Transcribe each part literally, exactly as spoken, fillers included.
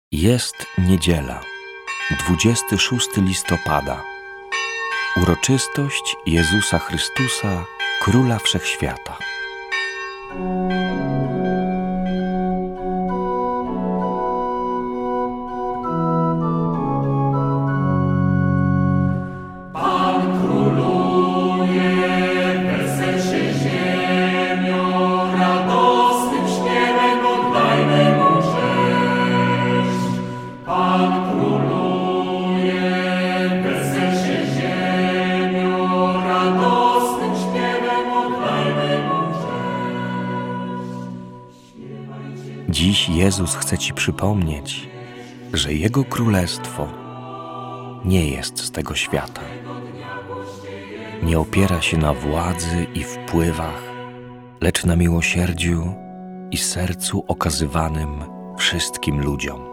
Jest niedziela, dwudziestego szóstego listopada. Uroczystość Jezusa Chrystusa, Króla Wszechświata. Dziś Jezus chce Ci przypomnieć, że Jego Królestwo nie jest z tego świata. Nie opiera się na władzy i wpływach, lecz na miłosierdziu i sercu okazywanym wszystkim ludziom.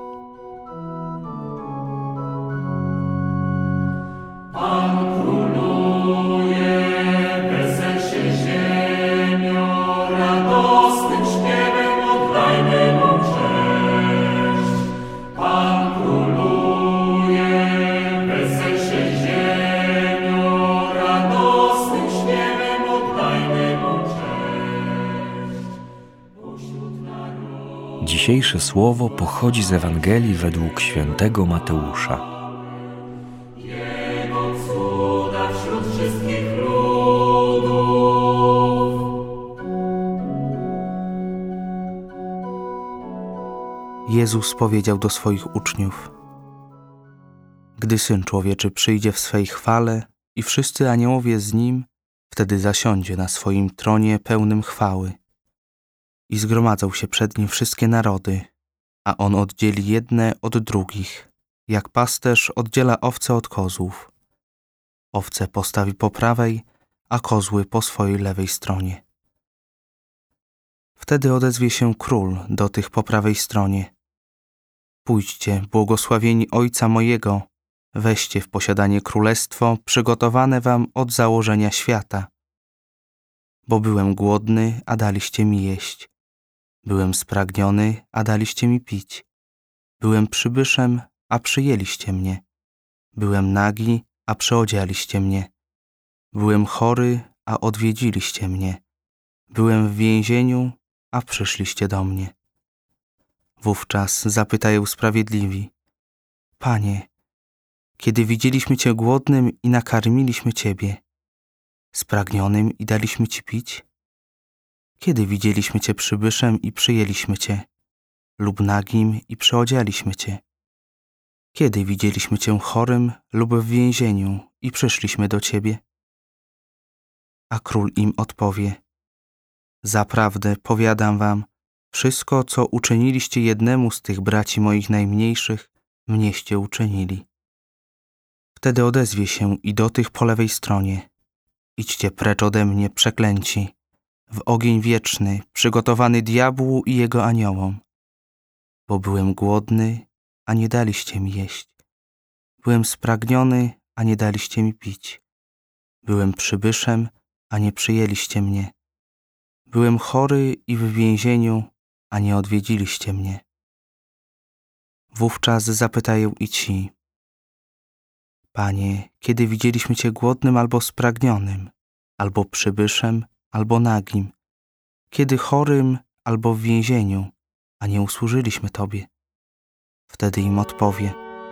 Dzisiejsze słowo pochodzi z Ewangelii według świętego Mateusza. Jego cuda wśród wszystkich ludów. Jezus powiedział do swoich uczniów: Gdy Syn Człowieczy przyjdzie w swej chwale i wszyscy aniołowie z Nim, wtedy zasiądzie na swoim tronie pełnym chwały. I zgromadzą się przed Nim wszystkie narody, a On oddzieli jedne od drugich, jak pasterz oddziela owce od kozłów. Owce postawi po prawej, a kozły po swojej lewej stronie. Wtedy odezwie się Król do tych po prawej stronie: Pójdźcie, błogosławieni Ojca mojego, weźcie w posiadanie królestwo przygotowane wam od założenia świata. Bo byłem głodny, a daliście mi jeść. Byłem spragniony, a daliście mi pić. Byłem przybyszem, a przyjęliście mnie. Byłem nagi, a przyodzialiście mnie. Byłem chory, a odwiedziliście mnie. Byłem w więzieniu, a przyszliście do mnie. Wówczas zapytają sprawiedliwi: Panie, kiedy widzieliśmy Cię głodnym i nakarmiliśmy Ciebie, spragnionym i daliśmy Ci pić? Kiedy widzieliśmy Cię przybyszem i przyjęliśmy Cię, lub nagim i przyodzialiśmy Cię? Kiedy widzieliśmy Cię chorym lub w więzieniu i przyszliśmy do Ciebie? A Król im odpowie: Zaprawdę powiadam wam, wszystko, co uczyniliście jednemu z tych braci moich najmniejszych, mnieście uczynili. Wtedy odezwie się i do tych po lewej stronie: Idźcie precz ode mnie, przeklęci, w ogień wieczny, przygotowany diabłu i jego aniołom. Bo byłem głodny, a nie daliście mi jeść. Byłem spragniony, a nie daliście mi pić. Byłem przybyszem, a nie przyjęliście mnie. Byłem chory i w więzieniu, a nie odwiedziliście mnie. Wówczas zapytają i ci: Panie, kiedy widzieliśmy Cię głodnym albo spragnionym, albo przybyszem, albo nagim, kiedy chorym, albo w więzieniu, a nie usłużyliśmy Tobie? Wtedy im odpowie: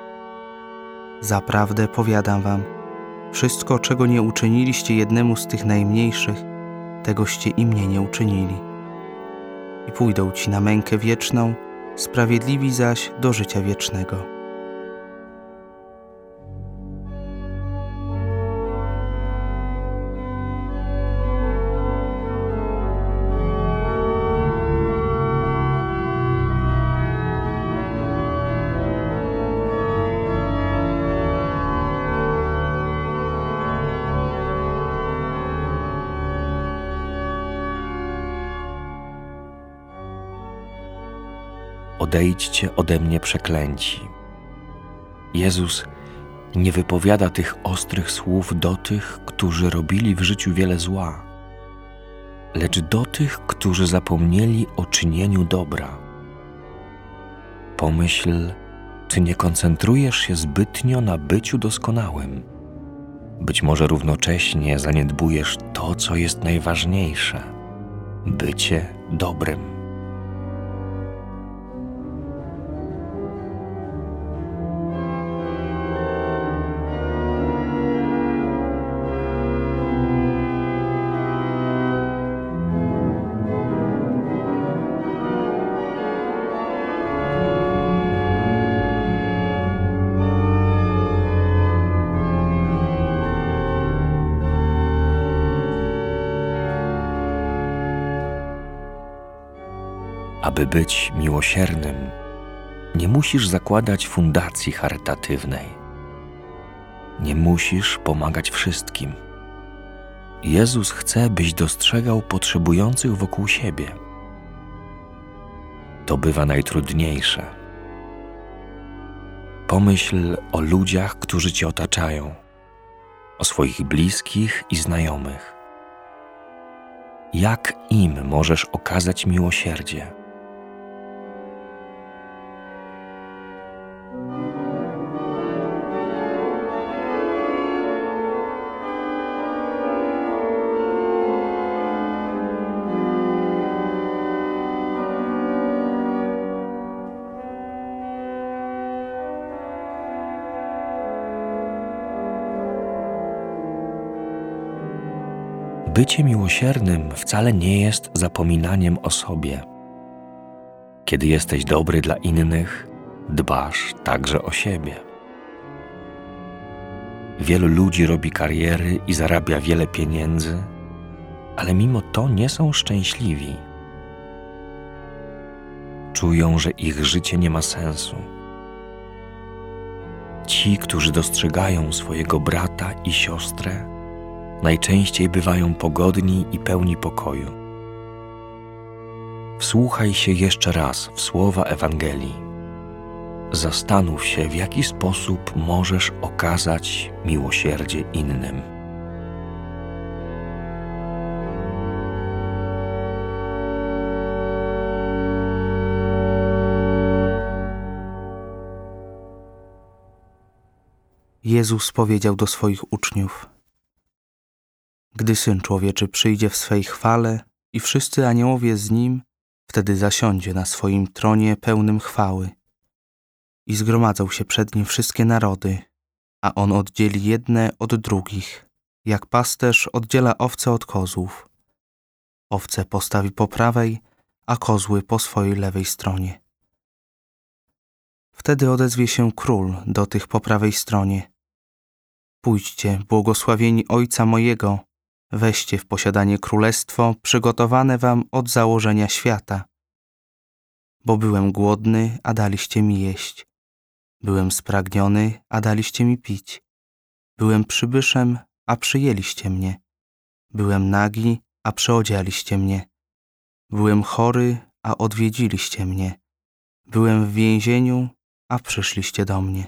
Zaprawdę powiadam wam, wszystko, czego nie uczyniliście jednemu z tych najmniejszych, tegoście i mnie nie uczynili. I pójdą ci na mękę wieczną, sprawiedliwi zaś do życia wiecznego. Odejdźcie ode mnie, przeklęci. Jezus nie wypowiada tych ostrych słów do tych, którzy robili w życiu wiele zła, lecz do tych, którzy zapomnieli o czynieniu dobra. Pomyśl Czy nie koncentrujesz się zbytnio na byciu doskonałym? Być może równocześnie zaniedbujesz to, co jest najważniejsze – bycie dobrym. Aby być miłosiernym, nie musisz zakładać fundacji charytatywnej. Nie musisz pomagać wszystkim. Jezus chce, byś dostrzegał potrzebujących wokół siebie. To bywa najtrudniejsze. Pomyśl o ludziach, którzy cię otaczają, o swoich bliskich i znajomych. Jak im możesz okazać miłosierdzie? Bycie miłosiernym wcale nie jest zapominaniem o sobie. Kiedy jesteś dobry dla innych, dbasz także o siebie. Wielu ludzi robi kariery i zarabia wiele pieniędzy, ale mimo to nie są szczęśliwi. Czują, że ich życie nie ma sensu. Ci, którzy dostrzegają swojego brata i siostrę, najczęściej bywają pogodni i pełni pokoju. Wsłuchaj się jeszcze raz w słowa Ewangelii. Zastanów się, w jaki sposób możesz okazać miłosierdzie innym. Jezus powiedział do swoich uczniów: Gdy Syn Człowieczy przyjdzie w swej chwale i wszyscy aniołowie z Nim, wtedy zasiądzie na swoim tronie pełnym chwały. I zgromadzą się przed Nim wszystkie narody, a On oddzieli jedne od drugich, jak pasterz oddziela owce od kozłów. Owce postawi po prawej, a kozły po swojej lewej stronie. Wtedy odezwie się Król do tych po prawej stronie: Pójdźcie, błogosławieni Ojca mojego, weźcie w posiadanie królestwo przygotowane wam od założenia świata. Bo byłem głodny, a daliście mi jeść. Byłem spragniony, a daliście mi pić. Byłem przybyszem, a przyjęliście mnie. Byłem nagi, a przyodzialiście mnie. Byłem chory, a odwiedziliście mnie. Byłem w więzieniu, a przyszliście do mnie.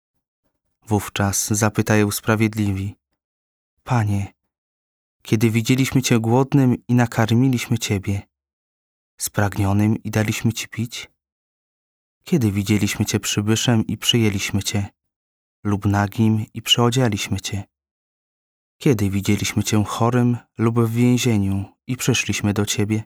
Wówczas zapytają sprawiedliwi: Panie, kiedy widzieliśmy Cię głodnym i nakarmiliśmy Ciebie, spragnionym i daliśmy Ci pić? Kiedy widzieliśmy Cię przybyszem i przyjęliśmy Cię, lub nagim i przyodzialiśmy Cię? Kiedy widzieliśmy Cię chorym lub w więzieniu i przyszliśmy do Ciebie?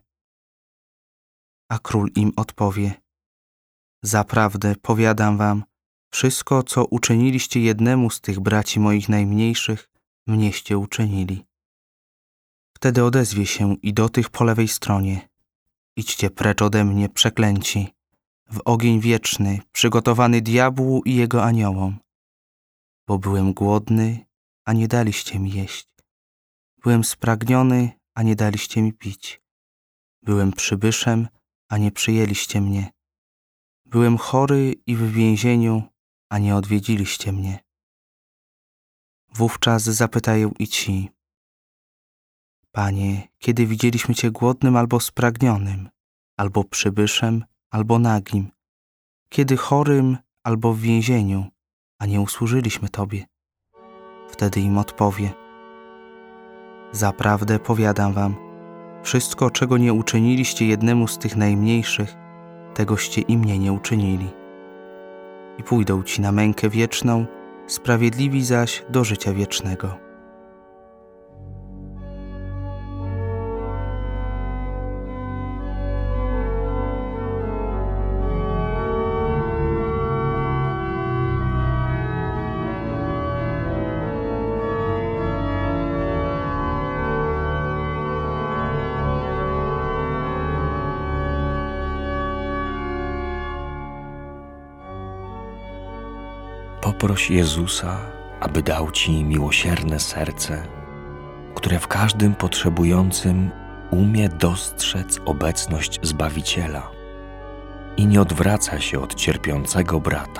A król im odpowie: Zaprawdę powiadam wam, wszystko, co uczyniliście jednemu z tych braci moich najmniejszych, mnieście uczynili. Wtedy odezwie się i do tych po lewej stronie: Idźcie precz ode mnie, przeklęci, w ogień wieczny, przygotowany diabłu i jego aniołom. Bo byłem głodny, a nie daliście mi jeść. Byłem spragniony, a nie daliście mi pić. Byłem przybyszem, a nie przyjęliście mnie. Byłem chory i w więzieniu, a nie odwiedziliście mnie. Wówczas zapytają i ci: Panie, kiedy widzieliśmy Cię głodnym albo spragnionym, albo przybyszem, albo nagim, kiedy chorym, albo w więzieniu, a nie usłużyliśmy Tobie? Wtedy im odpowie: Zaprawdę powiadam wam, wszystko, czego nie uczyniliście jednemu z tych najmniejszych, tegoście i mnie nie uczynili. i pójdą ci na mękę wieczną, sprawiedliwi zaś do życia wiecznego. Poproś Jezusa, aby dał ci miłosierne serce, które w każdym potrzebującym umie dostrzec obecność Zbawiciela i nie odwraca się od cierpiącego brata.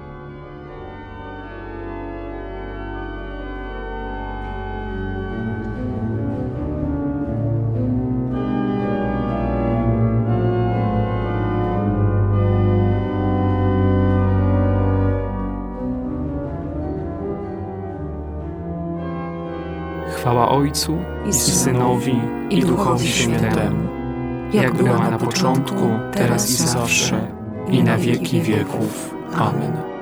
Chwała Ojcu i Synowi i Duchowi Świętemu, jak była na początku, teraz i zawsze, i na wieki wieków. Amen.